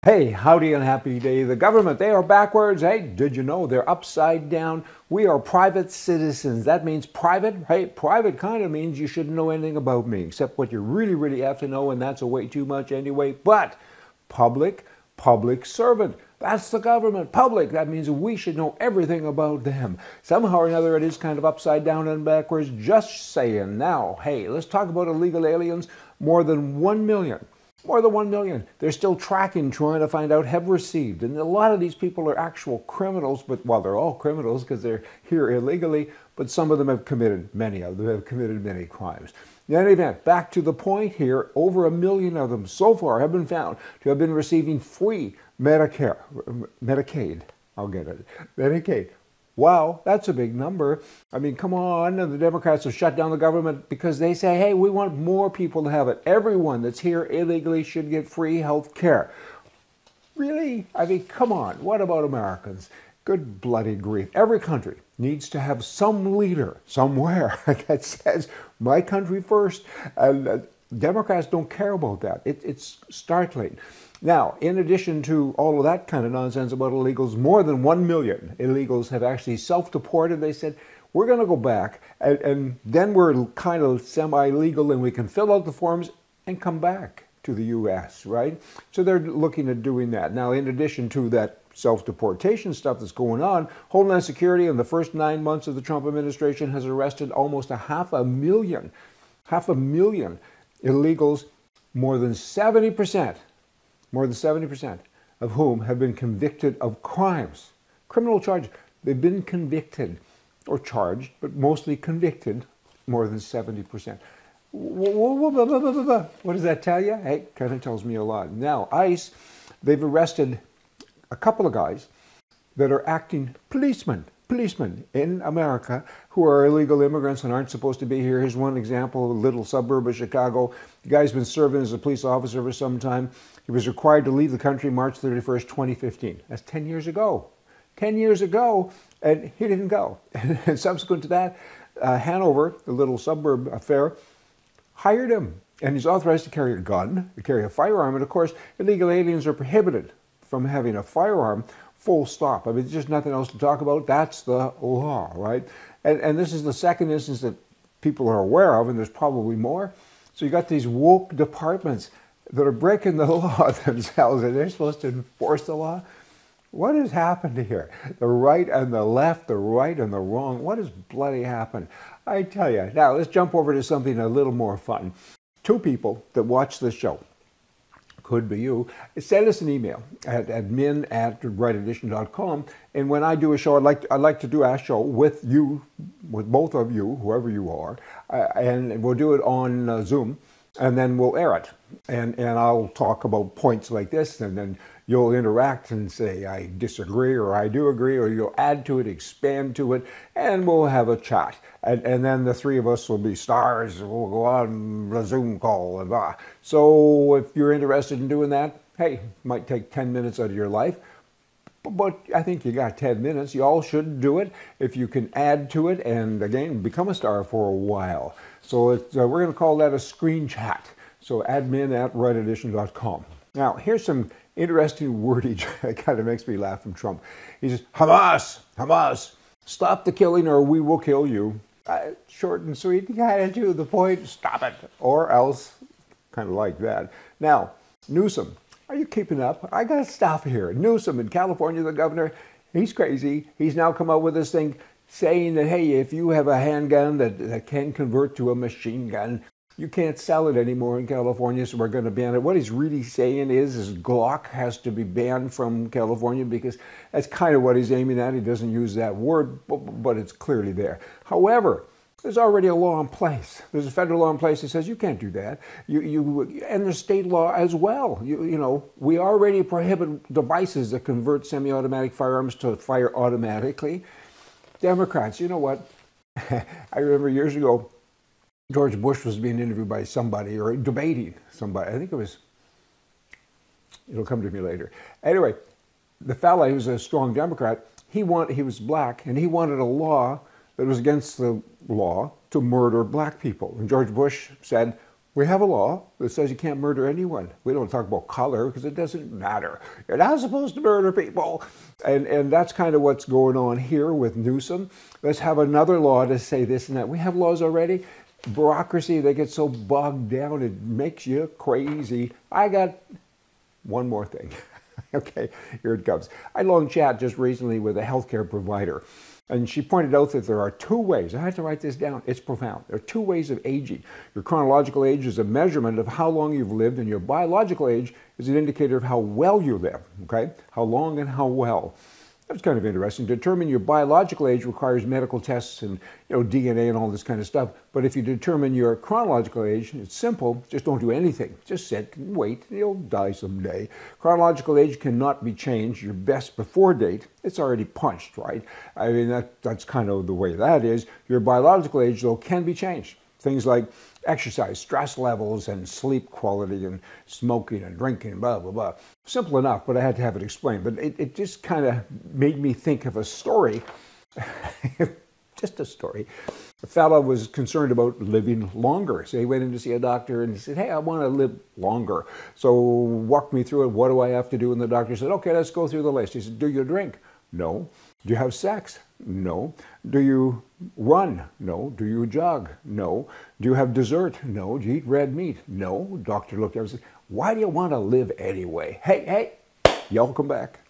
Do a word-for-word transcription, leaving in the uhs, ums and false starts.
Hey, howdy and happy day. The government, they are backwards. Hey, did you know they're upside down? We are private citizens. That means private. Hey, private kind of means you shouldn't know anything about me except what you really, really have to know, and that's a way too much anyway. But public, public servant. That's the government. Public. That means we should know everything about them. Somehow or another, it is kind of upside down and backwards. Just saying. Now, hey, let's talk about illegal aliens. More than one million. More than one million. They're still tracking, trying to find out, have received. And a lot of these people are actual criminals, but, well, they're all criminals because they're here illegally, but some of them have committed, many of them have committed many crimes. In any event, back to the point here, over a million of them so far have been found to have been receiving free Medicare, Medicaid, I'll get it, Medicaid. Wow, that's a big number. I mean, come on, and the Democrats have shut down the government because they say, hey, we want more people to have it. Everyone that's here illegally should get free health care. Really? I mean, come on, what about Americans? Good bloody grief. Every country needs to have some leader somewhere that says, my country first. And uh, Democrats don't care about that. It, it's startling. Now, in addition to all of that kind of nonsense about illegals, more than one million illegals have actually self-deported. They said, we're going to go back, and, and then we're kind of semi-legal, and we can fill out the forms and come back to the U S, right? So they're looking at doing that. Now, in addition to that self-deportation stuff that's going on, Homeland Security in the first nine months of the Trump administration has arrested almost a half a million, half a million illegals, more than seventy percent. More than seventy percent of whom have been convicted of crimes, criminal charges. They've been convicted or charged, but mostly convicted, more than seventy percent. What does that tell you? Hey, kind of tells me a lot. Now, ICE, they've arrested a couple of guys that are acting policemen, policemen in America who are illegal immigrants and aren't supposed to be here. Here's one example, a little suburb of Chicago. The guy's been serving as a police officer for some time. He was required to leave the country March thirty-first, twenty fifteen. That's ten years ago. ten years ago, and he didn't go. And subsequent to that, uh, Hanover, the little suburb affair, hired him. And he's authorized to carry a gun, to carry a firearm. And of course, illegal aliens are prohibited from having a firearm, full stop. I mean, there's just nothing else to talk about. That's the law, right? And, and this is the second instance that people are aware of, and there's probably more. So you got these woke departments that are breaking the law themselves, and they're supposed to enforce the law. What has happened here? The right and the left, the right and the wrong. What has bloody happened? I tell you. Now, let's jump over to something a little more fun. Two people that watch this show, could be you, send us an email at admin at right edition dot com. And when I do a show, I'd like to, I'd like to do a show with you, with both of you, whoever you are, uh, and we'll do it on uh, Zoom, and then we'll air it. And, and I'll talk about points like this, and then you'll interact and say, I disagree, or I do agree, or you'll add to it, expand to it, and we'll have a chat. And, and then the three of us will be stars. We'll go on a Zoom call and blah. So if you're interested in doing that, hey, it might take ten minutes out of your life, but I think you got ten minutes. You all should do it if you can add to it and, again, become a star for a while. So it's, uh, we're going to call that a screen chat. So admin at right edition dot com. Now, here's some interesting wordage that kind of makes me laugh from Trump. He says, Hamas, Hamas, stop the killing or we will kill you. Uh, short and sweet, kind of to the point, stop it, or else, kind of like that. Now, Newsom, are you keeping up? I got to stop here. Newsom in California, the governor, he's crazy. He's now come out with this thing saying that, hey, if you have a handgun that, that can convert to a machine gun, you can't sell it anymore in California, so we're going to ban it. What he's really saying is, is Glock has to be banned from California because that's kind of what he's aiming at. He doesn't use that word, but, but it's clearly there. However, there's already a law in place. There's a federal law in place that says you can't do that. You, you, and there's state law as well. You, you know, we already prohibit devices that convert semi-automatic firearms to fire automatically. Democrats, you know what? I remember years ago, George Bush was being interviewed by somebody or debating somebody. I think it was, it'll come to me later. Anyway, the fella, he was a strong Democrat, he, want, he was black, and he wanted a law that was against the law to murder black people. And George Bush said, We have a law that says you can't murder anyone. We don't talk about color because it doesn't matter. You're not supposed to murder people. And, and that's kind of what's going on here with Newsom. Let's have another law to say this and that. We have laws already. Bureaucracy, they get so bogged down, it makes you crazy. I got one more thing. Okay, here it comes. I had a long chat just recently with a healthcare provider. And she pointed out that there are two ways. I had to write this down. It's profound. There are two ways of aging. Your chronological age is a measurement of how long you've lived, and your biological age is an indicator of how well you live, okay? How long and how well. That's kind of interesting. To determine your biological age requires medical tests and, you know, D N A and all this kind of stuff. But if you determine your chronological age, it's simple. Just don't do anything. Just sit and wait. You'll die someday. Chronological age cannot be changed. Your best before date, it's already punched, right? I mean, that, that's kind of the way that is. Your biological age, though, can be changed. Things like exercise, stress levels, and sleep quality, and smoking and drinking, blah, blah, blah. Simple enough, but I had to have it explained. But it, it just kind of made me think of a story, just a story. A fellow was concerned about living longer. So he went in to see a doctor and he said, hey, I want to live longer. So walk me through it. What do I have to do? And the doctor said, okay, let's go through the list. He said, do you drink? No. Do you have sex? No. Do you run? No. Do you jog? No. Do you have dessert? No. Do you eat red meat? No. Doctor looked at him and said, why do you want to live anyway? Hey, hey, y'all come back.